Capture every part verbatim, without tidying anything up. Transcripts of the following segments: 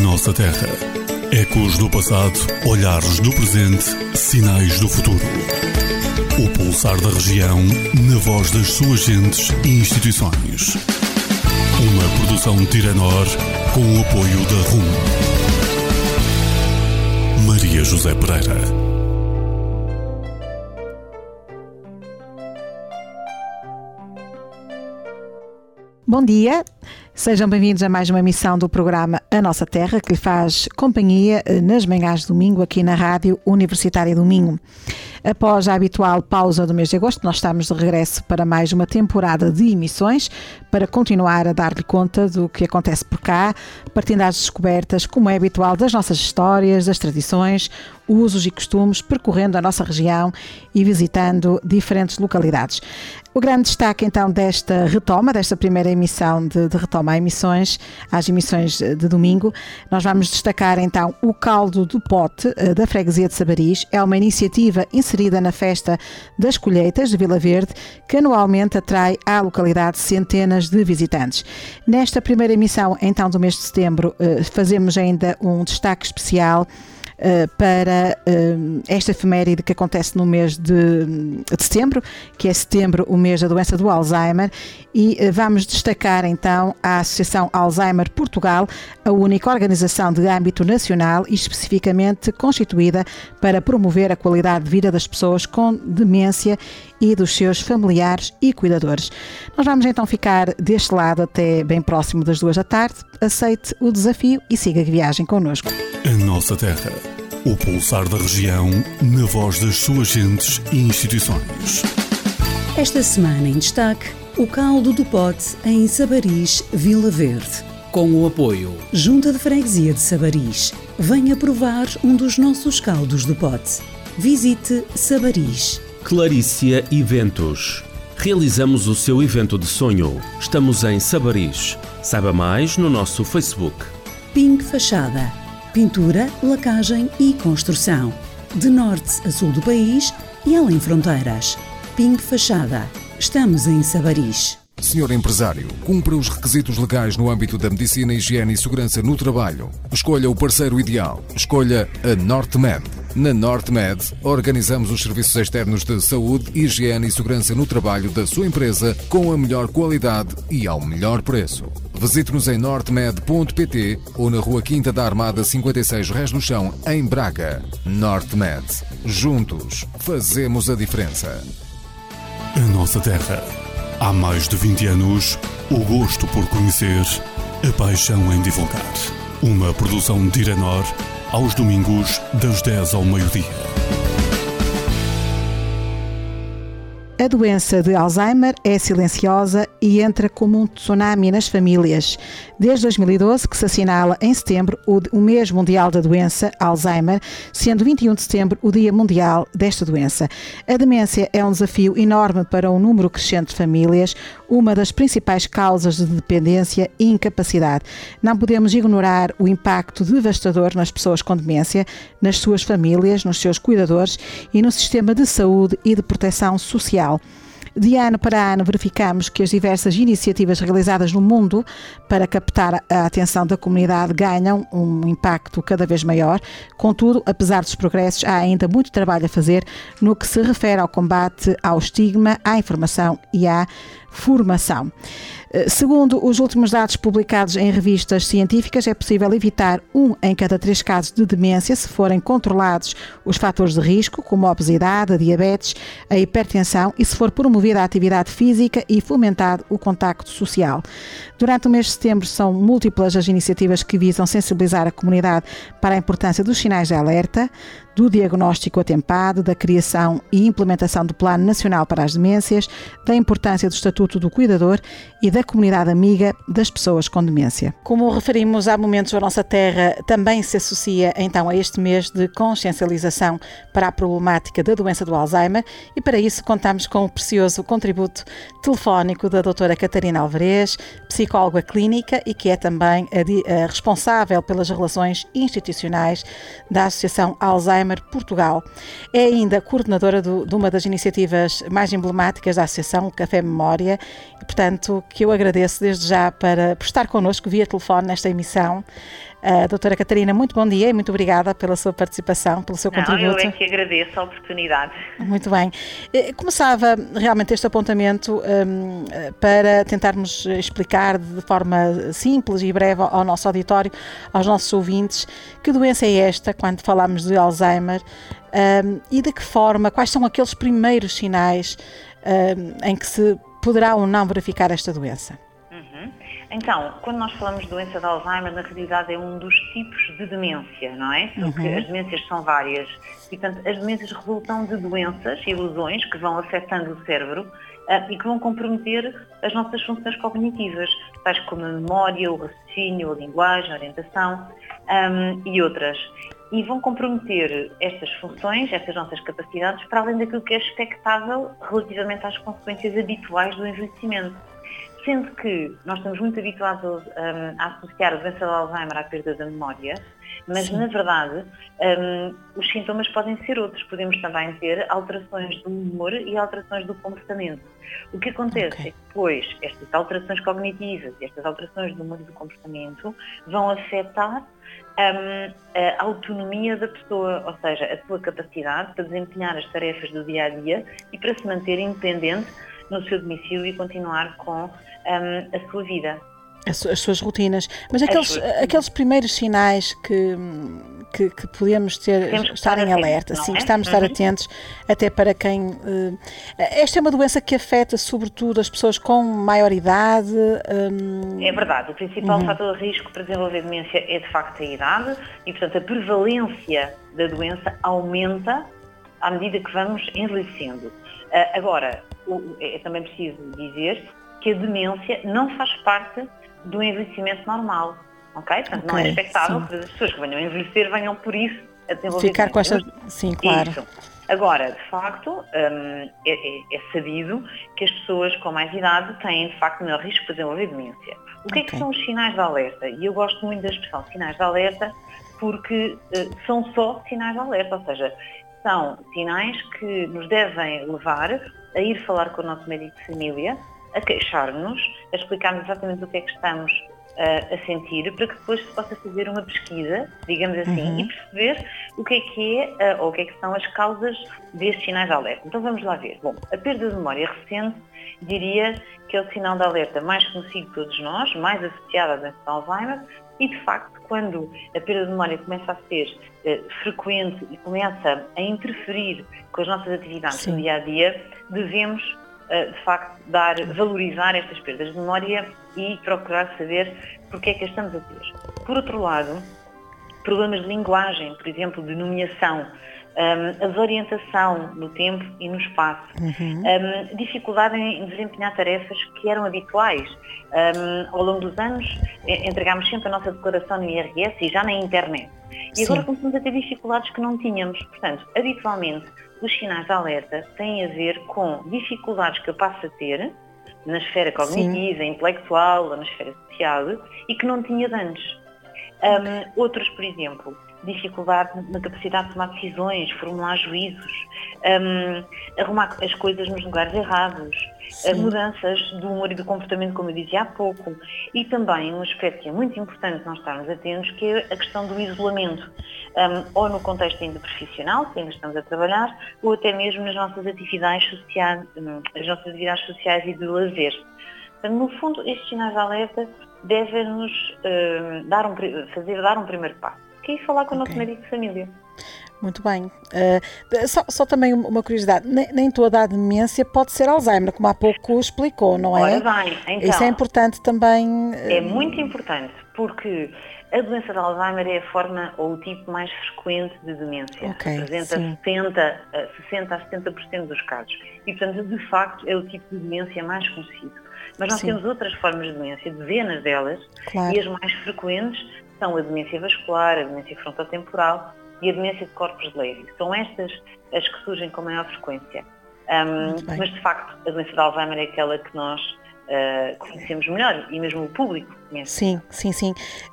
nossa terra. Ecos do passado, olhares do presente, sinais do futuro. O pulsar da região, na voz das suas gentes e instituições. Uma produção Tiranor, com o apoio da R U M. Maria José Pereira. Bom dia, sejam bem-vindos a mais uma emissão do programa A Nossa Terra, que lhe faz companhia nas manhãs de domingo aqui na Rádio Universitária do Minho. Após a habitual pausa do mês de agosto, nós estamos de regresso para mais uma temporada de emissões para continuar a dar-lhe conta do que acontece por cá, partindo às descobertas, como é habitual, das nossas histórias, das tradições, usos e costumes, percorrendo a nossa região e visitando diferentes localidades. O grande destaque então desta retoma, desta primeira emissão de, de retoma a emissões, às emissões de domingo, nós vamos destacar então o caldo do pote da freguesia de Sabaris. É uma iniciativa inserida na festa das colheitas de Vila Verde, que anualmente atrai à localidade centenas de visitantes. Nesta primeira emissão então do mês de setembro, fazemos ainda um destaque especial Uh, para uh, esta efeméride que acontece no mês de, de setembro, que é setembro, o mês da doença do Alzheimer, e uh, vamos destacar então a Associação Alzheimer Portugal, a única organização de âmbito nacional e especificamente constituída para promover a qualidade de vida das pessoas com demência e dos seus familiares e cuidadores. Nós vamos então ficar deste lado até bem próximo das duas da tarde. Aceite o desafio e siga a viagem connosco. A Nossa Terra, o pulsar da região, na voz das suas gentes e instituições. Esta semana em destaque, o caldo do pote em Sabaris, Vila Verde. Com o apoio Junta de Freguesia de Sabaris. Venha provar um dos nossos caldos do pote. Visite Sabaris. Clarícia Eventos. Realizamos o seu evento de sonho. Estamos em Sabaris. Saiba mais no nosso Facebook. Pink Fachada. Pintura, lacagem e construção. De norte a sul do país e além fronteiras. Pink Fachada. Estamos em Sabaris. Senhor empresário, cumpra os requisitos legais no âmbito da medicina, higiene e segurança no trabalho. Escolha o parceiro ideal. Escolha a NorteMed. Na NorteMed, organizamos os serviços externos de saúde, higiene e segurança no trabalho da sua empresa com a melhor qualidade e ao melhor preço. Visite-nos em nortemed ponto pt ou na Rua Quinta da Armada cinquenta e seis Rés do Chão, em Braga. NorteMed. Juntos, fazemos a diferença. A Nossa Terra. Há mais de vinte anos, o gosto por conhecer, a paixão em divulgar. Uma produção de Tiranor, aos domingos, das dez ao meio-dia. A doença de Alzheimer é silenciosa e entra como um tsunami nas famílias. Desde dois mil e doze, que se assinala em setembro o, o mês mundial da doença Alzheimer, sendo vinte e um de setembro o dia mundial desta doença. A demência é um desafio enorme para um número crescente de famílias, uma das principais causas de dependência e incapacidade. Não podemos ignorar o impacto devastador nas pessoas com demência, nas suas famílias, nos seus cuidadores e no sistema de saúde e de proteção social. De ano para ano verificamos que as diversas iniciativas realizadas no mundo para captar a atenção da comunidade ganham um impacto cada vez maior. Contudo, apesar dos progressos, há ainda muito trabalho a fazer no que se refere ao combate ao estigma, à informação e à formação. Segundo os últimos dados publicados em revistas científicas, é possível evitar um em cada três casos de demência se forem controlados os fatores de risco, como a obesidade, a diabetes, a hipertensão e se for promovida a atividade física e fomentado o contacto social. Durante o mês de setembro são múltiplas as iniciativas que visam sensibilizar a comunidade para a importância dos sinais de alerta, do diagnóstico atempado, da criação e implementação do Plano Nacional para as Demências, da importância do Estatuto do Cuidador e da comunidade amiga das pessoas com demência. Como referimos há momentos, a Nossa Terra também se associa então a este mês de consciencialização para a problemática da doença do Alzheimer e para isso contamos com o precioso contributo telefónico da doutora Catarina Alvarez, psicóloga clínica e que é também a, a responsável pelas relações institucionais da Associação Alzheimer Portugal. É ainda coordenadora do, de uma das iniciativas mais emblemáticas da Associação, Café Memória, e, portanto, que eu agradeço desde já para, por estar connosco via telefone nesta emissão. Uh, doutora Catarina, muito bom dia e muito obrigada pela sua participação, pelo seu Não, contributo. Eu é que agradeço a oportunidade. Muito bem. Começava realmente este apontamento um, para tentarmos explicar de forma simples e breve ao nosso auditório, aos nossos ouvintes, que doença é esta quando falamos de Alzheimer um, e de que forma, quais são aqueles primeiros sinais um, em que se poderá ou não verificar esta doença. Então, quando nós falamos de doença de Alzheimer, na realidade é um dos tipos de demência, não é? Porque uhum. as demências são várias. E, portanto, as demências resultam de doenças, ilusões, que vão afetando o cérebro uh, e que vão comprometer as nossas funções cognitivas, tais como a memória, o raciocínio, a linguagem, a orientação um, e outras. E vão comprometer estas funções, estas nossas capacidades, para além daquilo que é expectável relativamente às consequências habituais do envelhecimento. Sendo que nós estamos muito habituados um, a associar a doença de Alzheimer à perda da memória, mas Sim. na verdade um, os sintomas podem ser outros. Podemos também ter alterações do humor e alterações do comportamento. O que acontece okay. é que depois estas alterações cognitivas e estas alterações do humor e do comportamento vão afetar um, a autonomia da pessoa, ou seja, a sua capacidade para desempenhar as tarefas do dia-a-dia e para se manter independente no seu domicílio e continuar com um, a sua vida. As, as suas rotinas. Mas aqueles, suas... aqueles primeiros sinais que, que, que podemos ter, que estar em alerta, sim, é? que estamos a estar uhum. atentos, até para quem... Uh, esta é uma doença que afeta sobretudo as pessoas com maior idade? Um... É verdade. O principal uhum. fator de risco para desenvolver demência é de facto a idade e, portanto, a prevalência da doença aumenta à medida que vamos envelhecendo. Uh, agora, é também preciso dizer que a demência não faz parte do envelhecimento normal, ok? Portanto, okay, não é expectável sim. que as pessoas que venham a envelhecer venham por isso a desenvolver Ficar com esta... Sim, claro. Isso. Agora, de facto, um, é, é, é sabido que as pessoas com mais idade têm, de facto, menor risco para desenvolver demência. O que okay. é que são os sinais de alerta? E eu gosto muito da expressão sinais de alerta porque uh, são só sinais de alerta, ou seja, são sinais que nos devem levar a ir falar com o nosso médico de família, a queixar-nos, a explicar-nos exatamente o que é que estamos uh, a sentir, para que depois se possa fazer uma pesquisa, digamos assim, uhum. e perceber o que é que é, uh, ou o que é que são as causas destes sinais de alerta. Então vamos lá ver. Bom, a perda de memória recente diria que é o sinal de alerta mais conhecido de todos nós, mais associado à doença de Alzheimer, e de facto, quando a perda de memória começa a ser uh, frequente e começa a interferir com as nossas atividades Sim. do dia-a-dia, devemos, uh, de facto, dar, valorizar estas perdas de memória e procurar saber porque é que as estamos a ter. Por outro lado, problemas de linguagem, por exemplo, de nomeação, um, a desorientação no tempo e no espaço, uhum. um, dificuldade em desempenhar tarefas que eram habituais. Um, ao longo dos anos, entregámos sempre a nossa declaração no I R S e já na internet. E Sim. agora começamos a ter dificuldades que não tínhamos. Portanto, habitualmente, os sinais de alerta têm a ver com dificuldades que eu passo a ter na esfera cognitiva, Sim. intelectual ou na esfera social e que não tinha de antes. Um, outros, por exemplo, dificuldade na capacidade de tomar decisões, formular juízos, um, arrumar as coisas nos lugares errados, uh, mudanças do humor e do comportamento, como eu dizia há pouco, e também um aspecto que é muito importante nós estarmos atentos, que é a questão do isolamento, um, ou no contexto ainda profissional, que ainda estamos a trabalhar, ou até mesmo nas nossas atividades sociais, as nossas atividades sociais e de lazer. Portanto, no fundo, estes sinais de alerta devem-nos uh, dar um, fazer dar um primeiro passo, que é falar com o okay. nosso médico de família. Muito bem. Uh, só, só também uma curiosidade, nem, nem toda a demência pode ser Alzheimer, como há pouco explicou, não é? Ora bem, então, isso é importante também. Uh... É muito importante, porque a doença de Alzheimer é a forma ou o tipo mais frequente de demência. Okay, representa setenta, sessenta a setenta por cento dos casos. E, portanto, de facto, é o tipo de demência mais conhecido. Mas nós sim. temos outras formas de demência, dezenas delas, claro. E as mais frequentes são a demência vascular, a demência frontotemporal e a demência de corpos de Levy. São estas as que surgem com maior frequência. Um, mas, de facto, a doença de Alzheimer é aquela que nós uh, conhecemos melhor e mesmo o público conhece. Sim, sim, sim.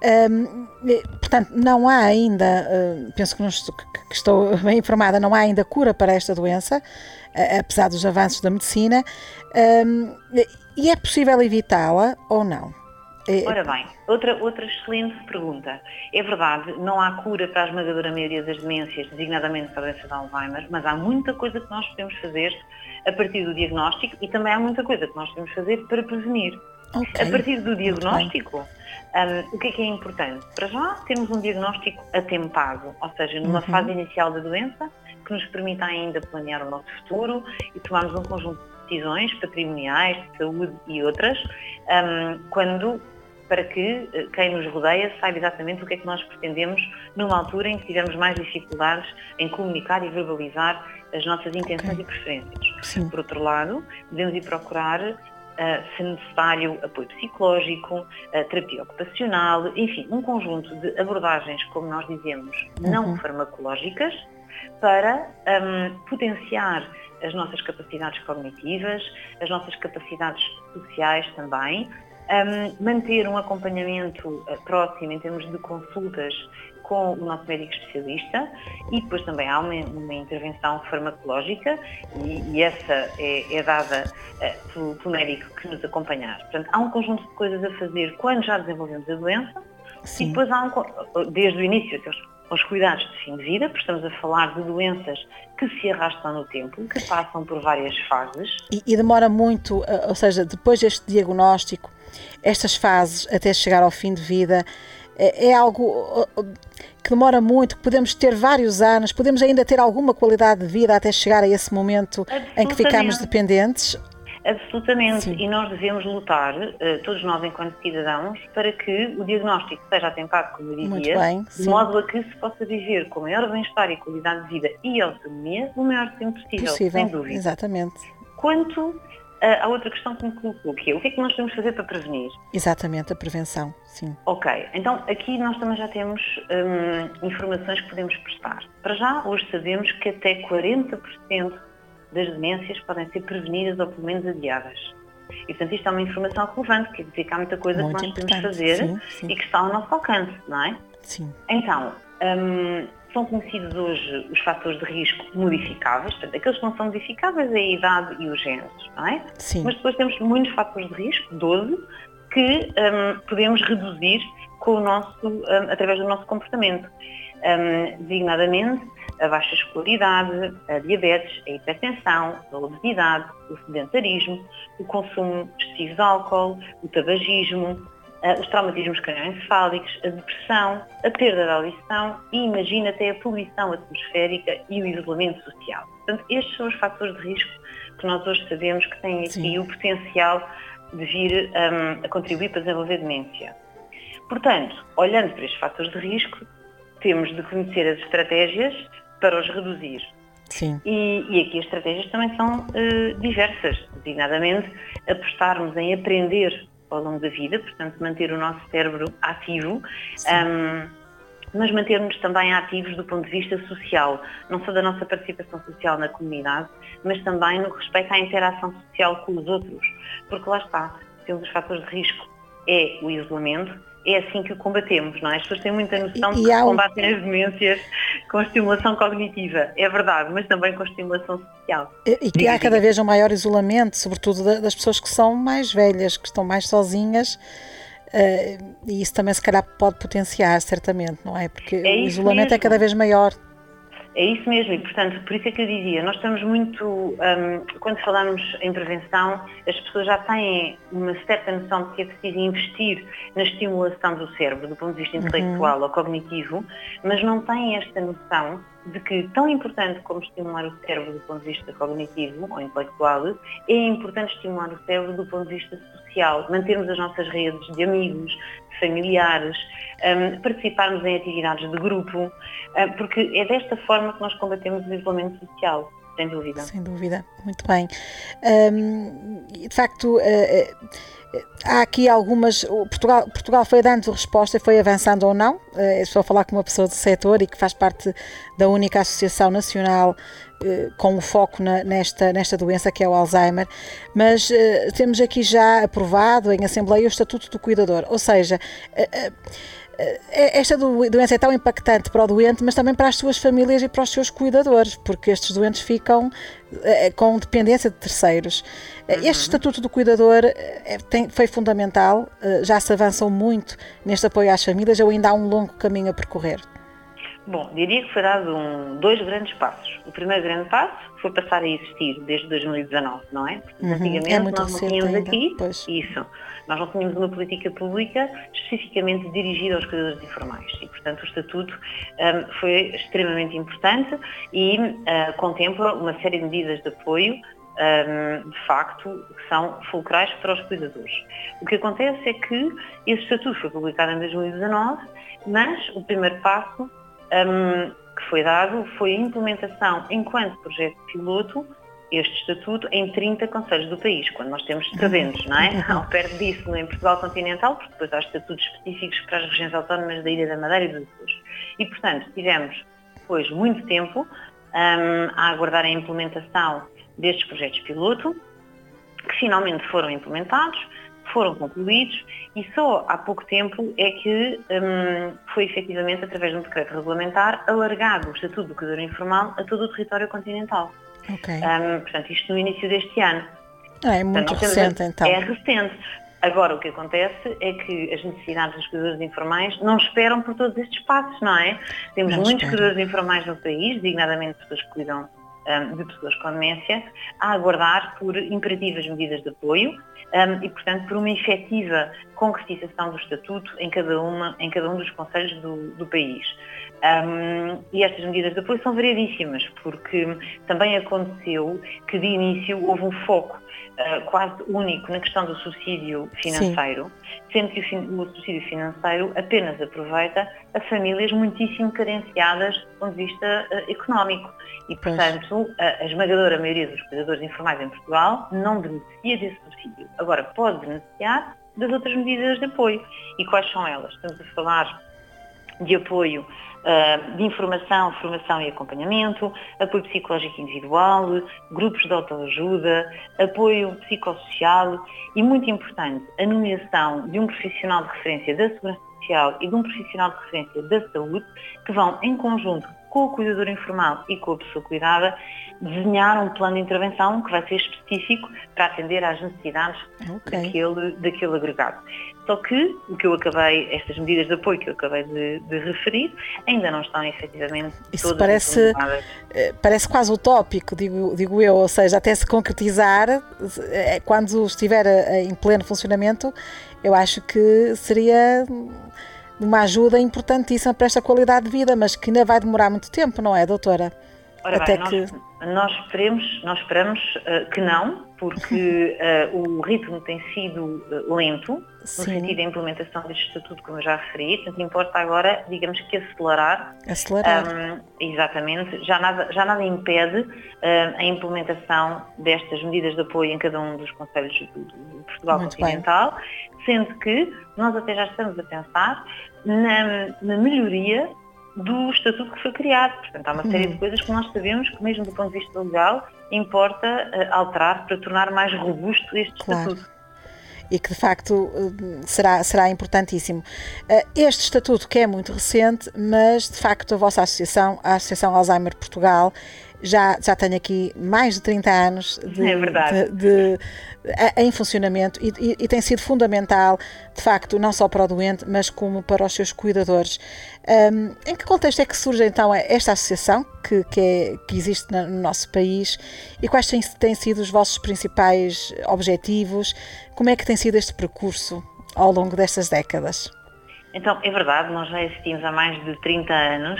Um, portanto, não há ainda, uh, penso que, não estou, que estou bem informada, não há ainda cura para esta doença, uh, apesar dos avanços da medicina. Um, E é possível evitá-la ou não? É... Ora bem, outra, outra excelente pergunta. É verdade, não há cura para a esmagadora maioria das demências, designadamente para a doença de Alzheimer, mas há muita coisa que nós podemos fazer a partir do diagnóstico e também há muita coisa que nós podemos fazer para prevenir. Okay. A partir do diagnóstico, um, o que é que é importante? Para já, termos um diagnóstico atempado, ou seja, numa uhum. fase inicial da doença, que nos permita ainda planear o nosso futuro e tomarmos um conjunto de decisões patrimoniais, de saúde e outras, um, quando, para que quem nos rodeia saiba exatamente o que é que nós pretendemos numa altura em que tivermos mais dificuldades em comunicar e verbalizar as nossas intenções okay. e preferências. Sim. Por outro lado, devemos ir procurar Uh, se necessário, apoio psicológico, uh, terapia ocupacional, enfim, um conjunto de abordagens, como nós dizemos, uhum. não farmacológicas, para um, potenciar as nossas capacidades cognitivas, as nossas capacidades sociais também, um, manter um acompanhamento uh, próximo em termos de consultas com o nosso médico especialista e depois também há uma, uma intervenção farmacológica e, e essa é, é dada uh, pelo, pelo médico que nos acompanhar. Portanto, há um conjunto de coisas a fazer quando já desenvolvemos a doença. Sim. E depois há um, desde o início até os, aos cuidados de fim de vida, porque estamos a falar de doenças que se arrastam no tempo, que passam por várias fases. E, e demora muito, ou seja, depois deste diagnóstico, estas fases até chegar ao fim de vida, é algo que demora muito, que podemos ter vários anos, podemos ainda ter alguma qualidade de vida até chegar a esse momento em que ficamos dependentes? Absolutamente, sim. E nós devemos lutar, todos nós enquanto cidadãos, para que o diagnóstico seja atempado, como eu dizia, bem, de sim. modo a que se possa viver com maior bem-estar e qualidade de vida e autonomia o maior tempo possível, possível, sem dúvida. Exatamente. Quanto a outra questão que me colocou, que é o que é que nós podemos fazer para prevenir? Exatamente, a prevenção, sim. Ok, então aqui nós também já temos hum, informações que podemos prestar. Para já, hoje sabemos que até quarenta por cento das demências podem ser prevenidas ou pelo menos adiadas. E portanto isto é uma informação relevante, quer dizer que há muita coisa Muito que nós podemos fazer sim, sim. e que está ao nosso alcance, não é? Sim. Então, hum, são conhecidos hoje os fatores de risco modificáveis, portanto, aqueles que não são modificáveis é a idade e os géneros, não é? Sim. Mas depois temos muitos fatores de risco, doze, que um, podemos reduzir com o nosso, um, através do nosso comportamento. Um, designadamente, a baixa escolaridade, a diabetes, a hipertensão, a obesidade, o sedentarismo, o consumo excessivo de álcool, o tabagismo, Uh, os traumatismos crânioencefálicos, a depressão, a perda da audição e, imagina, até a poluição atmosférica e o isolamento social. Portanto, estes são os fatores de risco que nós hoje sabemos que têm aqui Sim. o potencial de vir um, a contribuir para desenvolver demência. Portanto, olhando para estes fatores de risco, temos de conhecer as estratégias para os reduzir. Sim. E, e aqui as estratégias também são uh, diversas, designadamente apostarmos em aprender ao longo da vida, portanto manter o nosso cérebro ativo, um, mas manter-nos também ativos do ponto de vista social, não só da nossa participação social na comunidade, mas também no respeito à interação social com os outros, porque lá está, temos os fatores de risco, é o isolamento, é assim que o combatemos, não é? As pessoas têm muita noção de que um... combatem as demências com estimulação cognitiva, é verdade, mas também com estimulação social. E, e que há cada vez um maior isolamento, sobretudo das pessoas que são mais velhas, que estão mais sozinhas, uh, e isso também se calhar pode potenciar, certamente, não é? Porque é o isolamento mesmo. É cada vez maior. É isso mesmo, e portanto, por isso é que eu dizia, nós estamos muito, um, quando falamos em prevenção, as pessoas já têm uma certa noção de que é preciso investir na estimulação do cérebro, do ponto de vista intelectual uhum. ou cognitivo, mas não têm esta noção de que, tão importante como estimular o cérebro do ponto de vista cognitivo ou intelectual, é importante estimular o cérebro do ponto de vista social, mantermos as nossas redes de amigos, de familiares, um, participarmos em atividades de grupo, um, porque é desta forma que nós combatemos o isolamento social, sem dúvida. Sem dúvida, muito bem. Um, de facto, uh, uh, há aqui algumas... Portugal, Portugal foi dando resposta, foi avançando ou não. Uh, estou a falar com uma pessoa do setor e que faz parte da única associação nacional uh, com o foco na, nesta, nesta doença que é o Alzheimer, mas uh, temos aqui já aprovado em Assembleia o Estatuto do Cuidador, ou seja... Uh, uh, esta doença é tão impactante para o doente, mas também para as suas famílias e para os seus cuidadores, porque estes doentes ficam com dependência de terceiros. Uhum. Este Estatuto do Cuidador tem, foi fundamental, já se avançou muito neste apoio às famílias, ou ainda há um longo caminho a percorrer? Bom, diria que foi dado um, dois grandes passos. O primeiro grande passo foi passar a existir desde dois mil e dezanove, não é? Porque, uhum, antigamente é muito nós não tínhamos ainda, aqui pois. Isso. Nós não tínhamos uma política pública especificamente dirigida aos cuidadores informais e, portanto, o Estatuto um, foi extremamente importante e uh, contempla uma série de medidas de apoio, um, de facto, que são fulcrais para os cuidadores. O que acontece é que esse Estatuto foi publicado em dois mil e dezanove, mas o primeiro passo Um, que foi dado foi a implementação enquanto projeto piloto este Estatuto em trinta concelhos do país, quando nós temos, sabemos, não é? Ao perto disso em Portugal continental, porque depois há estatutos específicos para as regiões autónomas da Ilha da Madeira e dos Açores. E, portanto, tivemos depois muito tempo um, a aguardar a implementação destes projetos piloto, que finalmente foram implementados, foram concluídos e só há pouco tempo é que um, foi efetivamente, através de um decreto regulamentar, alargado o Estatuto do Cuidador Informal a todo o território continental. Okay. Um, portanto, isto no início deste ano. Ah, é muito portanto, recente, a, então. É recente. Agora, o que acontece é que as necessidades dos cuidadores informais não esperam por todos estes passos, não é? Temos não muitos espero. cuidadores informais no país, designadamente pessoas que cuidam um, de pessoas com demência, a aguardar por imperativas medidas de apoio um, e, portanto, por uma efetiva concretização do Estatuto em cada, uma, em cada um dos concelhos do, do país. Um, e estas medidas de apoio são variadíssimas, porque também aconteceu que de início houve um foco uh, quase único na questão do subsídio financeiro, Sim. sendo que o, o subsídio financeiro apenas aproveita a famílias muitíssimo carenciadas do ponto de vista uh, económico. E, portanto, a, a esmagadora maioria dos cuidadores informais em Portugal não beneficia desse subsídio. Agora, pode beneficiar das outras medidas de apoio. E quais são elas? Estamos a falar de apoio uh, de informação, formação e acompanhamento, apoio psicológico individual, grupos de autoajuda, apoio psicossocial e, muito importante, a nomeação de um profissional de referência da Segurança Social e de um profissional de referência da saúde, que vão, em conjunto com o cuidador informal e com a pessoa cuidada, desenhar um plano de intervenção que vai ser específico para atender às necessidades okay. daquele, daquele agregado. Só que o que eu acabei, estas medidas de apoio que eu acabei de, de referir, ainda não estão efetivamente Isso todas parece, parece quase utópico, digo, digo eu, ou seja, até se concretizar, quando estiver em pleno funcionamento, eu acho que seria uma ajuda importantíssima para esta qualidade de vida, mas que ainda vai demorar muito tempo, não é, doutora? Ora Até bem, que... nós, nós esperemos, nós esperamos uh, que não, porque uh, o ritmo tem sido uh, lento, Sim. no sentido da implementação deste Estatuto, como eu já referi, portanto importa agora, digamos que acelerar. Acelerar. Um, exatamente, já nada, já nada impede uh, a implementação destas medidas de apoio em cada um dos concelhos do, do Portugal Muito continental, bem. Sendo que nós até já estamos a pensar na, na melhoria do Estatuto que foi criado. Portanto, há uma série de coisas que nós sabemos que, mesmo do ponto de vista legal, importa uh, alterar para tornar mais robusto este claro. Estatuto. E que, de facto, será, será importantíssimo. Este Estatuto, que é muito recente, mas, de facto, a vossa associação, a Associação Alzheimer Portugal, já, já tem aqui mais de trinta anos de, é verdade. de, de, de, em funcionamento e, e, e tem sido fundamental, de facto, não só para o doente, mas como para os seus cuidadores. Um, em que contexto é que surge, então, esta associação que, que, é, que existe no nosso país e quais têm, têm sido os vossos principais objetivos? Como é que tem sido este percurso ao longo destas décadas? Então, é verdade, nós já existimos há mais de trinta anos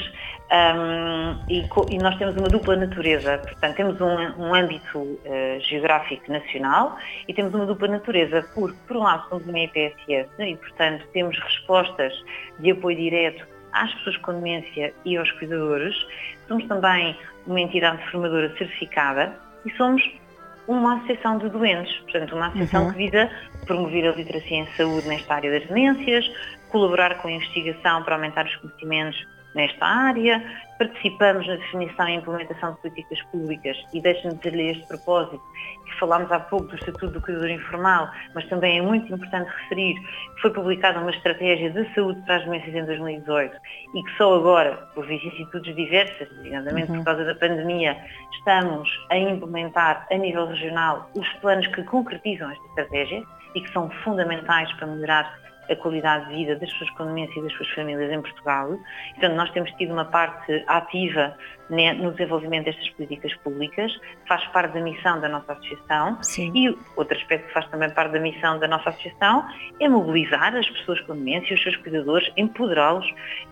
um, e, e nós temos uma dupla natureza. Portanto, temos um, um âmbito uh, geográfico nacional e temos uma dupla natureza, porque, por um lado, somos uma I P S S e, portanto, temos respostas de apoio direto às pessoas com demência e aos cuidadores. Somos também uma entidade formadora certificada e somos uma associação de doentes, portanto, uma associação uhum. que visa promover a literacia em saúde nesta área das demências, colaborar com a investigação para aumentar os conhecimentos nesta área, participamos na definição e implementação de políticas públicas e deixe-me dizer-lhe a este propósito que falámos há pouco do Estatuto do Cuidador Informal, mas também é muito importante referir que foi publicada uma estratégia de saúde para as doenças em dois mil e dezoito e que só agora, por vicissitudes diversas, nomeadamente uhum. por causa da pandemia, estamos a implementar a nível regional os planos que concretizam esta estratégia e que são fundamentais para melhorar a qualidade de vida das pessoas com demência e das suas famílias em Portugal. Portanto, nós temos tido uma parte ativa no desenvolvimento destas políticas públicas, faz parte da missão da nossa associação. Sim. E outro aspecto que faz também parte da missão da nossa associação é mobilizar as pessoas com demência e os seus cuidadores, empoderá-los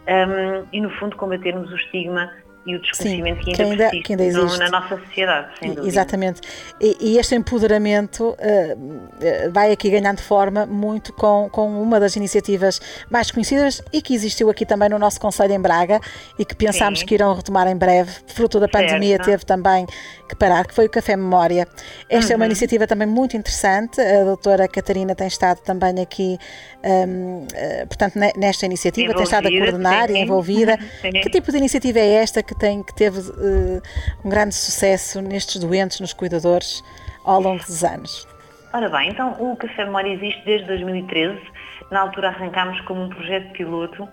um, e, no fundo, combatermos o estigma e o desconhecimento Sim, que ainda, que ainda, que ainda existe na nossa sociedade, sem dúvida. Exatamente. E, e este empoderamento uh, vai aqui ganhando forma muito com, com uma das iniciativas mais conhecidas e que existiu aqui também no nosso Conselho em Braga e que pensámos Sim. que irão retomar em breve, fruto da pandemia certo. Teve também que parar, que foi o Café Memória. Esta uhum. é uma iniciativa também muito interessante, a doutora Catarina tem estado também aqui, um, uh, portanto, nesta iniciativa, envolvida, tem estado a coordenar sim. e envolvida. Sim. Que tipo de iniciativa é esta que tem que teve uh, um grande sucesso nestes doentes, nos cuidadores, ao longo dos anos? Ora bem, então o Café Memória existe desde dois mil e treze, na altura arrancámos como um projeto piloto.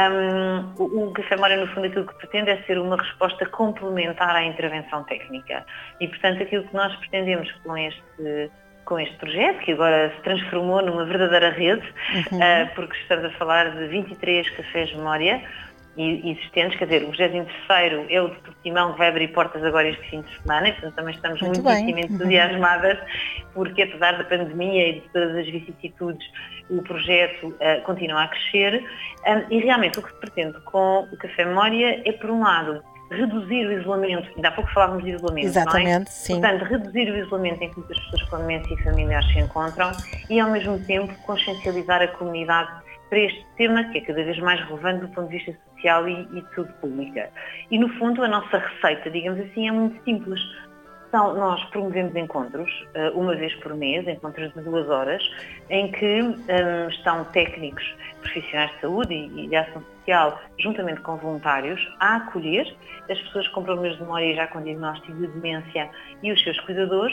Um, o, o Café Memória, no fundo, aquilo que pretende é ser uma resposta complementar à intervenção técnica e, portanto, aquilo que nós pretendemos com este com este projeto, que agora se transformou numa verdadeira rede, uhum. uh, porque estamos a falar de vinte e três cafés Memória existentes, quer dizer, o vigésimo terceiro é o de Portimão, que vai abrir portas agora este fim de semana, e portanto também estamos muito muitíssimo entusiasmadas, porque apesar da pandemia e de todas as vicissitudes, o projeto uh, continua a crescer, um, e realmente o que se pretende com o Café Memória é, por um lado, reduzir o isolamento, ainda há pouco falávamos de isolamento, Exatamente, não é? Sim. Portanto, reduzir o isolamento em que muitas pessoas com demência e familiares se encontram e, ao mesmo tempo, consciencializar a comunidade para este tema, que é cada vez mais relevante do ponto de vista social e, e de saúde pública. E, no fundo, a nossa receita, digamos assim, é muito simples. Então, nós promovemos encontros, uma vez por mês, encontros de duas horas, em que um, estão técnicos, profissionais de saúde e, e de ação social, juntamente com voluntários, a acolher as pessoas com problemas de memória e já com diagnóstico de demência e os seus cuidadores,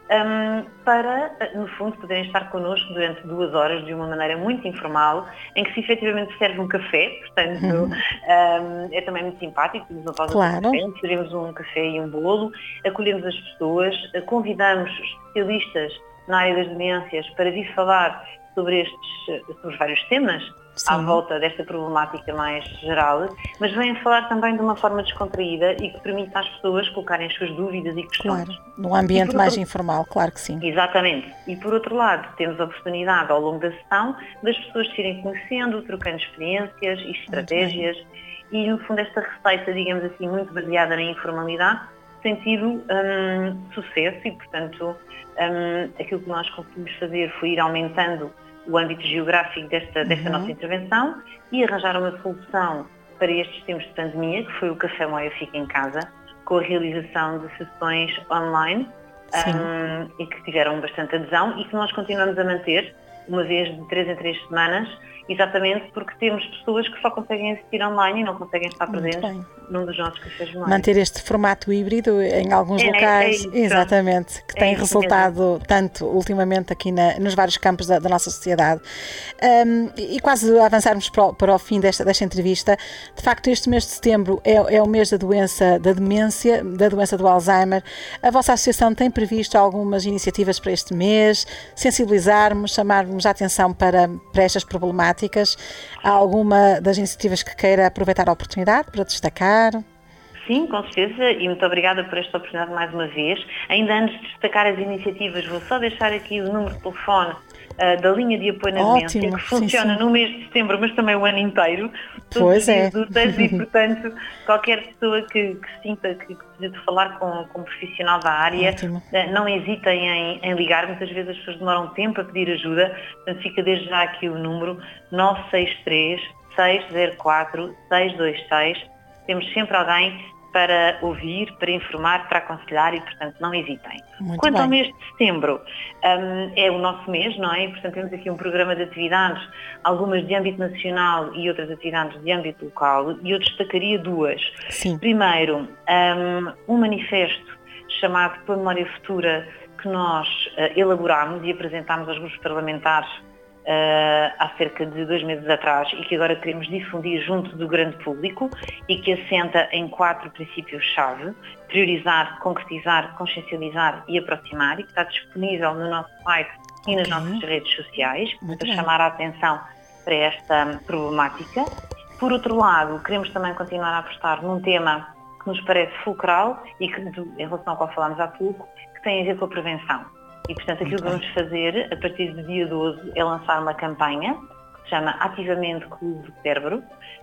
um, para, no fundo, poderem estar connosco durante duas horas de uma maneira muito informal, em que se efetivamente serve um café, portanto, uhum. um, é também muito simpático, temos uma pausa claro. de café, seremos um café e um bolo, acolhemos as pessoas, convidamos especialistas na área das demências para vir falar sobre estes, sobre vários temas, Sim. à volta desta problemática mais geral, mas vêm falar também de uma forma descontraída e que permite às pessoas colocarem as suas dúvidas e questões. Claro, num ambiente outro... mais informal, claro que sim. Exatamente. E por outro lado, temos a oportunidade ao longo da sessão das pessoas se irem conhecendo, trocando experiências e estratégias e, no fundo, esta receita, digamos assim, muito baseada na informalidade, tem tido um, sucesso e, portanto, um, aquilo que nós conseguimos fazer foi ir aumentando o âmbito geográfico desta, desta uhum. nossa intervenção e arranjar uma solução para estes tempos de pandemia, que foi o Café Memória Fica em Casa, com a realização de sessões online um, e que tiveram bastante adesão e que nós continuamos a manter, uma vez de três em três semanas, exatamente porque temos pessoas que só conseguem assistir online e não conseguem estar presentes num dos nossos cafés memória. Manter este formato híbrido em alguns é, locais, é exatamente, que é tem resultado mesmo. Tanto ultimamente aqui na, nos vários campos da, da nossa sociedade. Um, e quase a avançarmos para o, para o fim desta, desta entrevista, de facto este mês de setembro é, é o mês da doença da demência, da doença do Alzheimer. A vossa associação tem previsto algumas iniciativas para este mês, sensibilizarmos, chamarmos a atenção para, para estas problemáticas. Há alguma das iniciativas que queira aproveitar a oportunidade para destacar? Sim, com certeza, e muito obrigada por esta oportunidade mais uma vez. Ainda antes de destacar as iniciativas, vou só deixar aqui o número de telefone uh, da linha de apoio na demência, que funciona sim, sim. no mês de setembro, mas também o ano inteiro, todos pois os dias é. úteis, e portanto qualquer pessoa que, que sinta que precisa de falar com, com um profissional da área, uh, não hesitem em, em ligar. Muitas vezes as pessoas demoram tempo a pedir ajuda, portanto fica desde já aqui o número nove seis três, seis zero quatro, seis dois seis. Temos sempre alguém para ouvir, para informar, para aconselhar e, portanto, não hesitem. Muito Quanto bem. ao mês de setembro, um, é o nosso mês, não é? E, portanto, temos aqui um programa de atividades, algumas de âmbito nacional e outras atividades de âmbito local, e eu destacaria duas. Sim. Primeiro, um, um manifesto chamado Pela Memória Futura, que nós uh, elaborámos e apresentámos aos grupos parlamentares Uh, há cerca de dois meses atrás e que agora queremos difundir junto do grande público e que assenta em quatro princípios-chave: priorizar, concretizar, consciencializar e aproximar, e que está disponível no nosso site e nas okay. nossas redes sociais, Muito para bem. chamar a atenção para esta problemática. Por outro lado, queremos também continuar a apostar num tema que nos parece fulcral e que, em relação ao qual falámos há pouco, que tem a ver com a prevenção. E, portanto, aquilo que vamos fazer, a partir do dia doze, é lançar uma campanha que se chama Ativamente Clube do Cérebro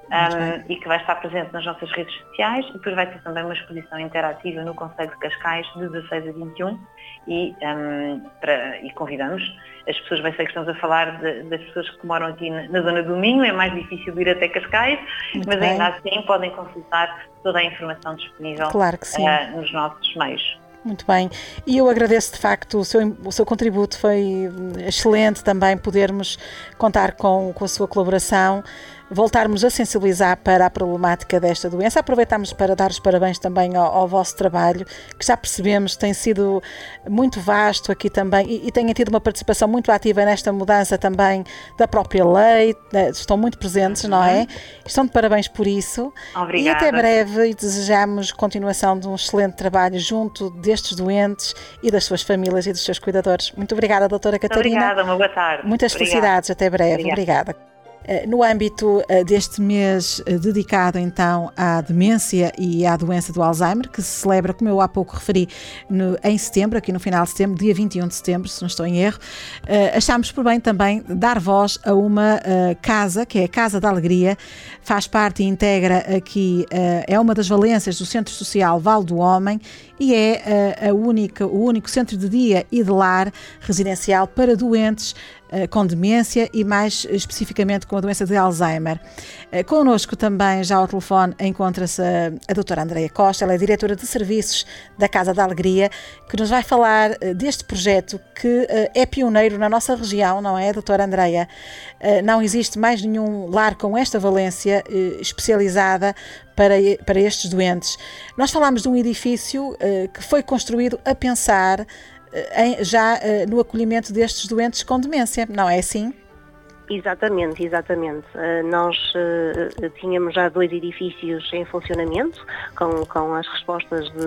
um, e que vai estar presente nas nossas redes sociais, e depois vai ter também uma exposição interativa no Concelho de Cascais, de dezasseis a vinte e um, e, um, para, e convidamos as pessoas, bem sei que estamos a falar de, das pessoas que moram aqui na, na zona do Minho, é mais difícil de ir até Cascais, Muito mas bem. ainda assim podem consultar toda a informação disponível Claro que sim. uh, nos nossos meios. Muito bem, e eu agradeço de facto o seu, o seu contributo, foi excelente também podermos contar com, com a sua colaboração, voltarmos a sensibilizar para a problemática desta doença. Aproveitamos para dar os parabéns também ao, ao vosso trabalho, que já percebemos tem sido muito vasto aqui também e, e tenha tido uma participação muito ativa nesta mudança também da própria lei, estão muito presentes, uhum. não é? Estão de parabéns por isso. Obrigada. E até breve, e desejamos continuação de um excelente trabalho junto destes doentes e das suas famílias e dos seus cuidadores. Muito obrigada, doutora Catarina. Obrigada, uma boa tarde. Muitas Obrigada. felicidades, até breve. Obrigada. Obrigada. No âmbito deste mês dedicado então à demência e à doença do Alzheimer, que se celebra, como eu há pouco referi, no, em setembro, aqui no final de setembro, dia vinte e um de setembro, se não estou em erro, achámos por bem também dar voz a uma casa, que é a Casa da Alegria, faz parte e integra aqui, é uma das valências do Centro Social Vale do Homem e é a única, o único centro de dia e de lar residencial para doentes com demência e mais especificamente com a doença de Alzheimer. Connosco também, já ao telefone, encontra-se a, a doutora Andreia Costa, ela é diretora de serviços da Casa da Alegria, que nos vai falar deste projeto que é pioneiro na nossa região, não é, doutora Andreia? Não existe mais nenhum lar com esta valência especializada para, para estes doentes. Nós falámos de um edifício que foi construído a pensar Em, já uh, no acolhimento destes doentes com demência, não é assim? Exatamente, exatamente. Uh, nós uh, tínhamos já dois edifícios em funcionamento, com, com as respostas de,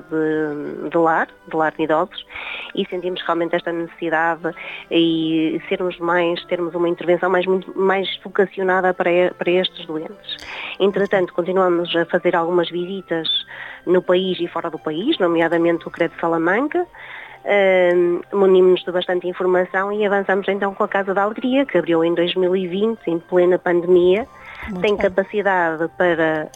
de, de lar, de lar de idosos, e sentimos realmente esta necessidade e sermos mais, termos uma intervenção mais, muito, mais vocacionada para, para estes doentes. Entretanto, continuamos a fazer algumas visitas no país e fora do país, nomeadamente o CRED de Salamanca. Uh, munimos-nos de bastante informação e avançamos então com a Casa da Alegria, que abriu em dois mil e vinte, em plena pandemia. Muito Tem bem. capacidade para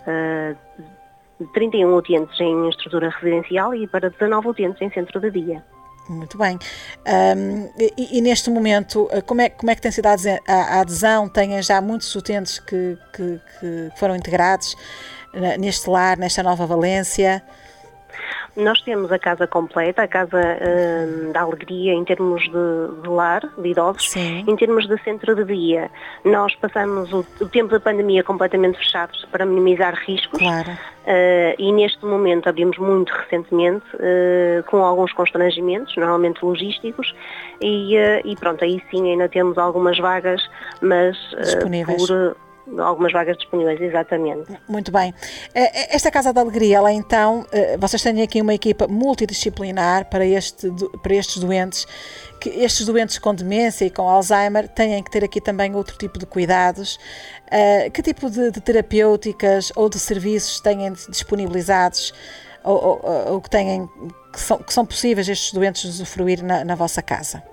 uh, trinta e um utentes em estrutura residencial e para dezanove utentes em centro de dia. Muito bem. Um, e, e neste momento, como é, como é que tem sido a, a adesão? Têm já muitos utentes que, que, que foram integrados neste lar, nesta nova valência? Nós temos a casa completa, a Casa uh, da Alegria em termos de, de lar, de idosos, Sim. em termos de centro de dia. Nós passamos o, o tempo da pandemia completamente fechados para minimizar riscos. Claro. Uh, e neste momento abrimos muito recentemente, uh, com alguns constrangimentos, normalmente logísticos, e, uh, e pronto, aí sim ainda temos algumas vagas, mas uh, por... Algumas vagas disponíveis, exatamente. Muito bem. Esta Casa da Alegria, ela então, vocês têm aqui uma equipa multidisciplinar para, este, para estes doentes, que estes doentes com demência e com Alzheimer têm que ter aqui também outro tipo de cuidados. Que tipo de, de terapêuticas ou de serviços têm disponibilizados ou, ou, ou que, têm, que, são, que são possíveis estes doentes usufruir na, na vossa casa?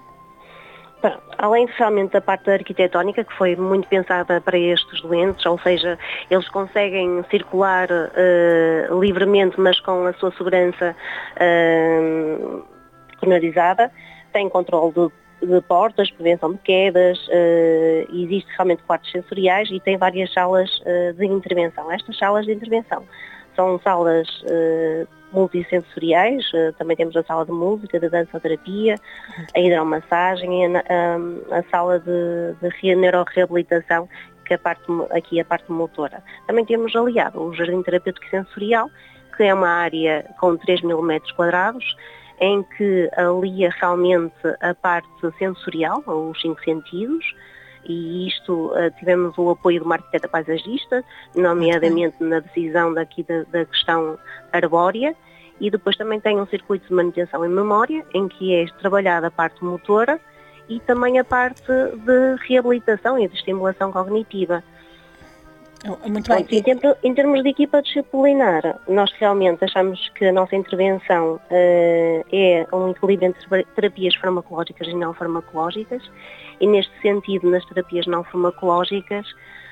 Além realmente da parte arquitetónica, que foi muito pensada para estes doentes, ou seja, eles conseguem circular uh, livremente, mas com a sua segurança uh, penalizada, tem controle de, de portas, prevenção de quedas, uh, existe realmente quartos sensoriais e tem várias salas uh, de intervenção. Estas salas de intervenção são salas uh, multissensoriais, uh, também temos a sala de música, de dançoterapia, a hidromassagem, a, a, a sala de, de neuroreabilitação, que é a parte, aqui a parte motora. Também temos aliado o Jardim Terapêutico Sensorial, que é uma área com três mil metros quadrados, em que alia realmente a parte sensorial, os cinco sentidos, e isto uh, tivemos o apoio de uma arquiteta paisagista, nomeadamente na decisão daqui da, da questão arbórea, e depois também tem um circuito de manutenção em memória, em que é trabalhada a parte motora e também a parte de reabilitação e de estimulação cognitiva. Muito bem. Em, termos, em termos de equipa disciplinar, nós realmente achamos que a nossa intervenção uh, é um equilíbrio entre terapias farmacológicas e não farmacológicas, e neste sentido, nas terapias não farmacológicas,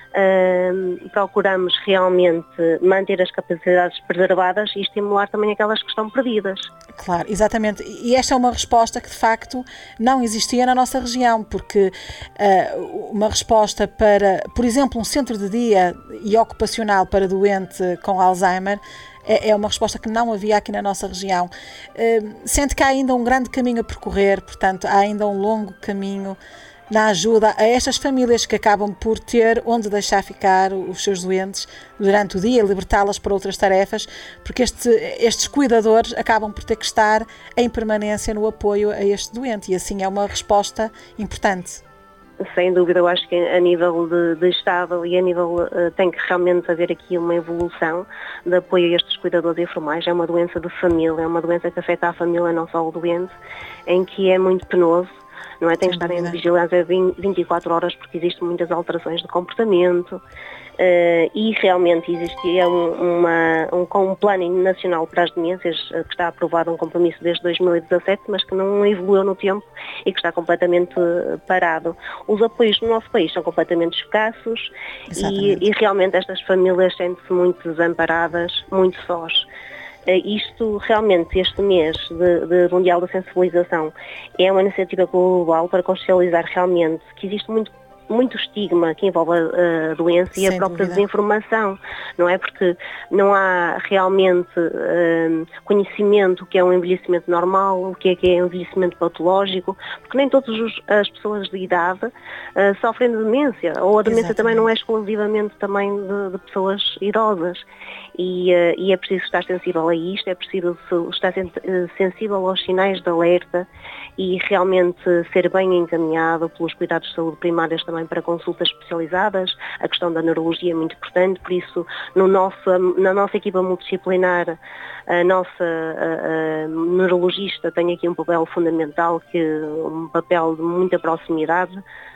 uh, procuramos realmente manter as capacidades preservadas e estimular também aquelas que estão perdidas. Claro, exatamente. E esta é uma resposta que de facto não existia na nossa região, porque uh, uma resposta para, por exemplo, um centro de dia e ocupacional para doente com Alzheimer é, é uma resposta que não havia aqui na nossa região. Uh, sente que há ainda um grande caminho a percorrer, portanto, há ainda um longo caminho na ajuda a estas famílias que acabam por ter onde deixar ficar os seus doentes durante o dia, libertá-las para outras tarefas, porque este, estes cuidadores acabam por ter que estar em permanência no apoio a este doente, e assim é uma resposta importante. Sem dúvida, eu acho que a nível de, de Estado e a nível uh, tem que realmente haver aqui uma evolução de apoio a estes cuidadores informais. É uma doença de família, é uma doença que afeta a família, não só o doente, em que é muito penoso. Não é? Tem que estar em vigilância vinte e quatro horas, porque existem muitas alterações de comportamento uh, e realmente existia um, uma, um, um plano nacional para as demências uh, que está aprovado, um compromisso desde dois mil e dezassete, mas que não evoluiu no tempo e que está completamente uh, parado. Os apoios no nosso país são completamente escassos e, e realmente estas famílias sentem-se muito desamparadas, muito sós. Isto realmente, este mês de, de Mundial da Sensibilização é uma iniciativa global para consciencializar realmente que existe muito, muito estigma que envolve a, a doença e Sem a própria dúvida. desinformação, não é? Porque não há realmente uh, conhecimento do que é um envelhecimento normal, o que é que é um envelhecimento patológico, porque nem todas as pessoas de idade uh, sofrem de demência, ou a demência Exatamente. também não é exclusivamente também de, de pessoas idosas. E, uh, e é preciso estar sensível a isto, é preciso estar sen- sensível aos sinais de alerta e realmente ser bem encaminhado pelos cuidados de saúde primários também para consultas especializadas. A questão da neurologia é muito importante, por isso no nosso, na nossa equipa multidisciplinar a nossa a, a neurologista tem aqui um papel fundamental, que um papel de muita proximidade.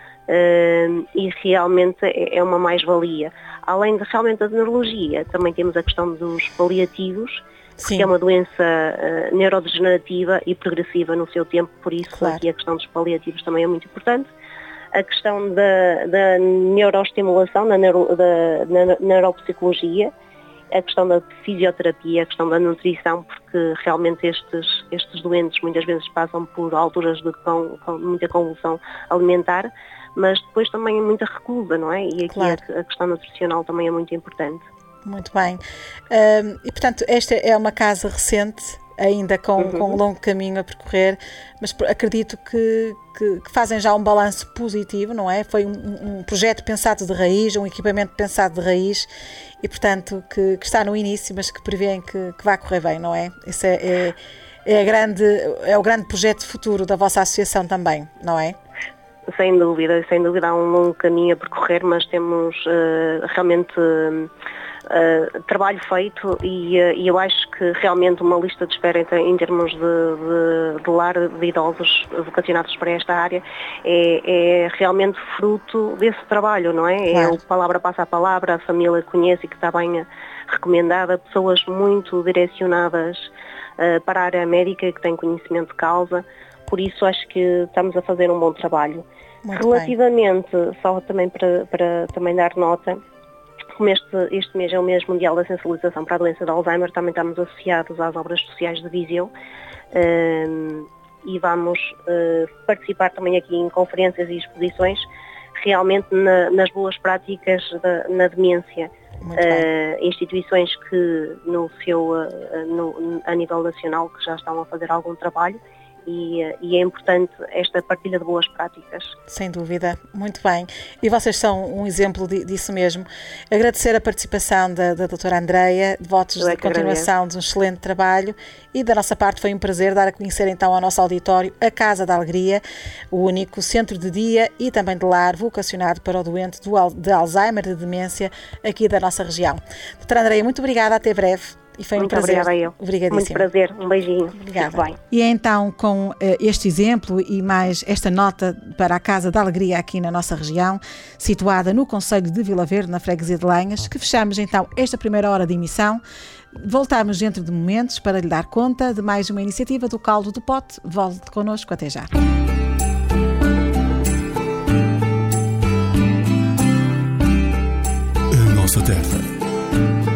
Uh, e realmente é, é uma mais-valia. Além de realmente da neurologia, também temos a questão dos paliativos, Sim. que é uma doença uh, neurodegenerativa e progressiva no seu tempo, por isso claro. aqui a questão dos paliativos também é muito importante. A questão da, da neuroestimulação, da, neuro, da, da neuropsicologia, a questão da fisioterapia, a questão da nutrição, porque realmente estes, estes doentes muitas vezes passam por alturas de com, com muita convulsão alimentar, mas depois também é muita recusa, não é? E aqui claro. a, a questão nutricional também é muito importante. Muito bem. Um, e portanto, esta é uma casa recente, ainda com, uhum. com um longo caminho a percorrer, mas acredito que, que, que fazem já um balanço positivo, não é? Foi um, um projeto pensado de raiz, um equipamento pensado de raiz e, portanto, que, que está no início, mas que prevêem que, que vai correr bem, não é? Esse é, é, é, a grande, é o grande projeto futuro da vossa associação também, não é? Sem dúvida, sem dúvida há um longo caminho a percorrer, mas temos uh, realmente uh, uh, trabalho feito e, uh, e eu acho que realmente uma lista de espera em, em termos de, de, de lar de idosos vocacionados para esta área é, é realmente fruto desse trabalho, não é? Claro. É o palavra passa a palavra, a família conhece e que está bem recomendada, pessoas muito direcionadas uh, para a área médica que têm conhecimento de causa. Por isso acho que estamos a fazer um bom trabalho. Muito Relativamente, bem. só também para, para também dar nota, como este, este mês é o mês mundial da sensibilização para a doença de Alzheimer, também estamos associados às obras sociais de Viseu um, e vamos uh, participar também aqui em conferências e exposições realmente na, nas boas práticas da, na demência. Uh, instituições que no seu, uh, no, a nível nacional que já estão a fazer algum trabalho e, uh, e é importante esta partilha de boas práticas. Sem dúvida, muito bem. E vocês são um exemplo de, disso mesmo. Agradecer a participação da, da doutora Andreia, votos é de continuação agradeço. de um excelente trabalho, e da nossa parte foi um prazer dar a conhecer então ao nosso auditório a Casa da Alegria, o único centro de dia e também de lar vocacionado para o doente de Alzheimer, de demência, aqui da nossa região. Doutora Andreia, muito obrigada, até breve. E foi Muito um prazer. Obrigada eu. Obrigadíssimo. Muito prazer. Um beijinho. Obrigada. Bem. E é então com uh, este exemplo e mais esta nota para a Casa da Alegria aqui na nossa região, situada no concelho de Vila Verde, na freguesia de Lanhas, que fechamos então esta primeira hora de emissão. Voltamos dentro de momentos para lhe dar conta de mais uma iniciativa do Caldo do Pote. Volte connosco, até já. A nossa terra.